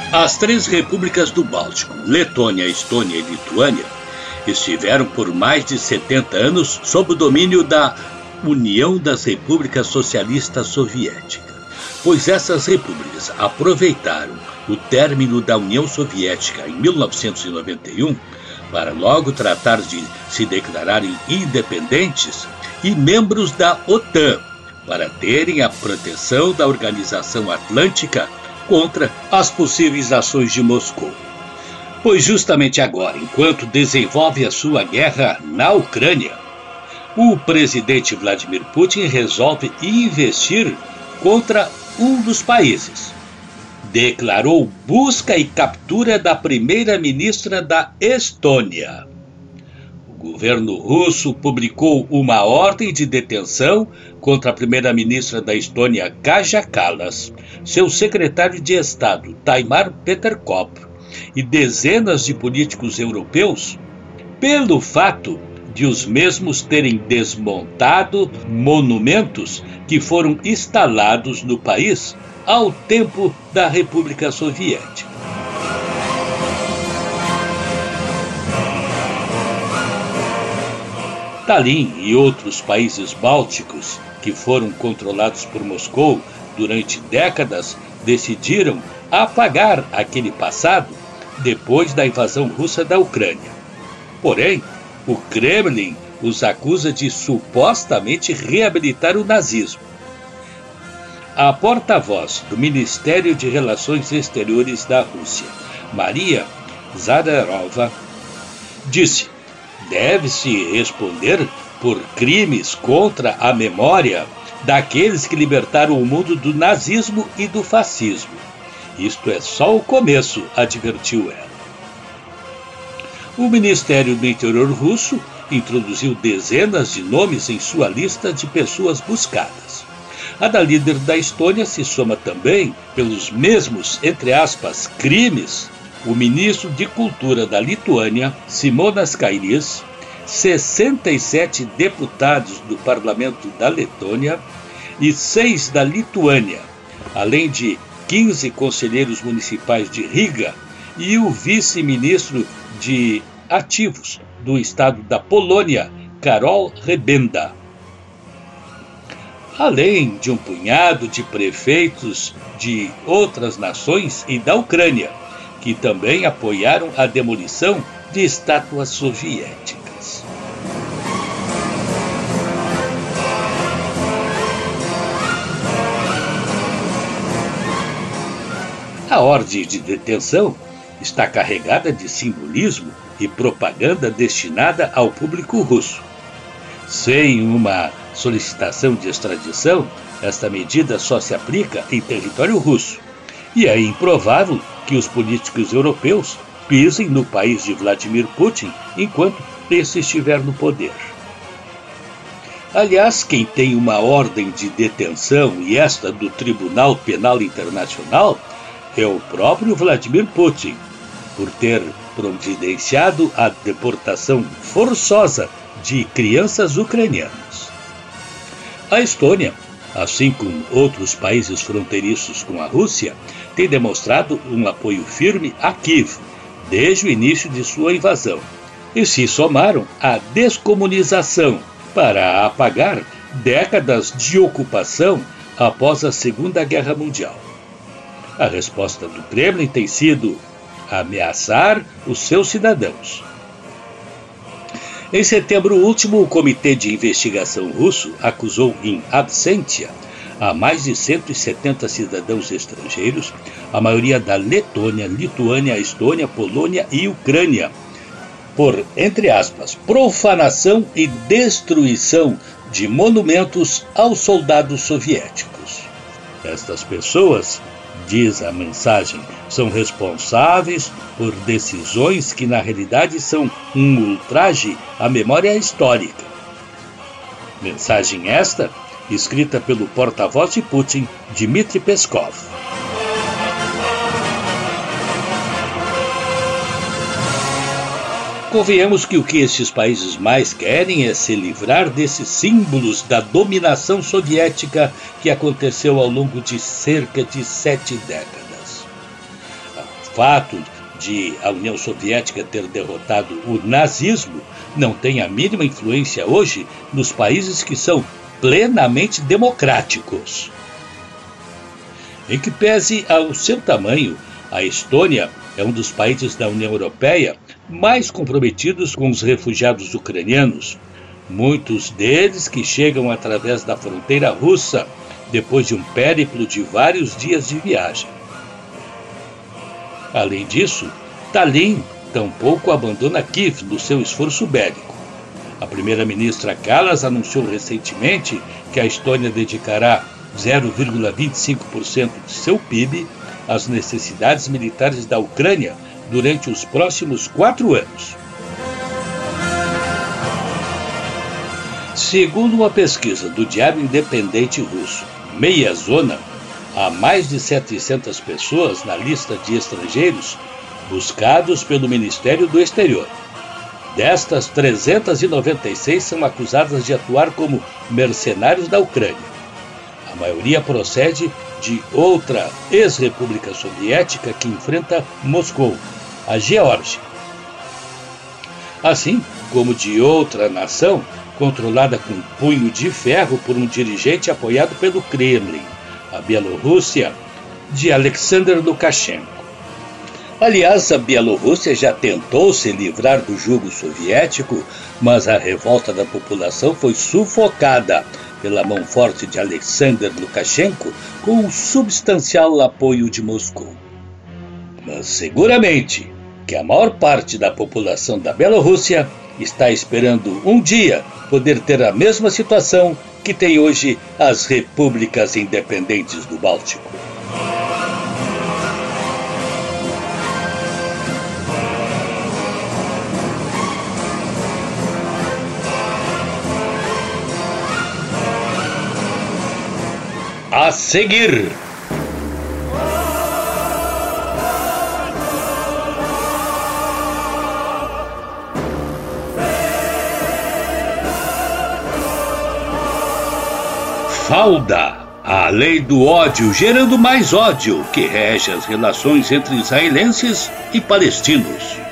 As três repúblicas do Báltico, Letônia, Estônia e Lituânia, estiveram por mais de 70 anos sob o domínio da União das Repúblicas Socialistas Soviéticas, pois essas repúblicas aproveitaram o término da União Soviética em 1991 para logo tratar de se declararem independentes e membros da OTAN, para terem a proteção da Organização Atlântica contra as possíveis ações de Moscou. Pois justamente agora, enquanto desenvolve a sua guerra na Ucrânia, o presidente Vladimir Putin resolve investir contra um dos países. Declarou busca e captura da primeira-ministra da Estônia. O governo russo publicou uma ordem de detenção contra a primeira-ministra da Estônia, Kaja Kallas, seu secretário de Estado, Taimar Peterkop, e dezenas de políticos europeus, pelo fato de os mesmos terem desmontado monumentos que foram instalados no país ao tempo da República Soviética. Tallinn e outros países bálticos que foram controlados por Moscou durante décadas decidiram apagar aquele passado depois da invasão russa da Ucrânia. Porém, o Kremlin os acusa de supostamente reabilitar o nazismo. A porta-voz do Ministério de Relações Exteriores da Rússia, Maria Zakharova, disse: deve-se responder por crimes contra a memória daqueles que libertaram o mundo do nazismo e do fascismo. Isto é só o começo, advertiu ela. O Ministério do Interior russo introduziu dezenas de nomes em sua lista de pessoas buscadas. A da líder da Estônia se soma também, pelos mesmos, entre aspas, crimes, o ministro de Cultura da Lituânia, Simonas Kairys, 67 deputados do parlamento da Letônia e 6 da Lituânia, além de 15 conselheiros municipais de Riga e o vice-ministro de Ativos do estado da Polônia, Karol Rebenda. Além de um punhado de prefeitos de outras nações e da Ucrânia, que também apoiaram a demolição de estátuas soviéticas. A ordem de detenção está carregada de simbolismo e propaganda destinada ao público russo. Sem uma solicitação de extradição, esta medida só se aplica em território russo, e é improvável que os políticos europeus pisem no país de Vladimir Putin enquanto esse estiver no poder. Aliás, quem tem uma ordem de detenção, e esta do Tribunal Penal Internacional, é o próprio Vladimir Putin, por ter providenciado a deportação forçosa de crianças ucranianas. A Estônia, assim como outros países fronteiriços com a Rússia, tem demonstrado um apoio firme a Kiev desde o início de sua invasão e se somaram à descomunização para apagar décadas de ocupação após a Segunda Guerra Mundial. A resposta do Kremlin tem sido ameaçar os seus cidadãos. Em setembro último, o Comitê de Investigação russo acusou em absentia a mais de 170 cidadãos estrangeiros, a maioria da Letônia, Lituânia, Estônia, Polônia e Ucrânia, por, entre aspas, profanação e destruição de monumentos aos soldados soviéticos. Estas pessoas, diz a mensagem, são responsáveis por decisões que na realidade são um ultraje à memória histórica. Mensagem esta, escrita pelo porta-voz de Putin, Dmitry Peskov. Convenhamos que o que estes países mais querem é se livrar desses símbolos da dominação soviética que aconteceu ao longo de cerca de 7 décadas. fato de a União Soviética ter derrotado o nazismo não tem a mínima influência hoje nos países que são plenamente democráticos. Em que pese ao seu tamanho, a Estônia é um dos países da União Europeia mais comprometidos com os refugiados ucranianos, muitos deles que chegam através da fronteira russa, depois de um périplo de vários dias de viagem. Além disso, Tallinn tampouco abandona Kiev no seu esforço bélico. A primeira-ministra Kallas anunciou recentemente que a Estônia dedicará 0,25% de seu PIB às necessidades militares da Ucrânia durante os próximos 4 anos. Segundo uma pesquisa do Diário Independente russo, Meia Zona, há mais de 700 pessoas na lista de estrangeiros buscados pelo Ministério do Exterior. Destas, 396 são acusadas de atuar como mercenários da Ucrânia. A maioria procede de outra ex-república soviética que enfrenta Moscou, a Geórgia. Assim como de outra nação controlada com punho de ferro por um dirigente apoiado pelo Kremlin, a Bielorrússia, de Alexander Lukashenko. Aliás, a Bielorrússia já tentou se livrar do jugo soviético, mas a revolta da população foi sufocada pela mão forte de Alexander Lukashenko com um substancial apoio de Moscou. Mas seguramente que a maior parte da população da Bielorrússia está esperando um dia poder ter a mesma situação que tem hoje as repúblicas independentes do Báltico. A seguir, Fauda, a lei do ódio gerando mais ódio que rege as relações entre israelenses e palestinos.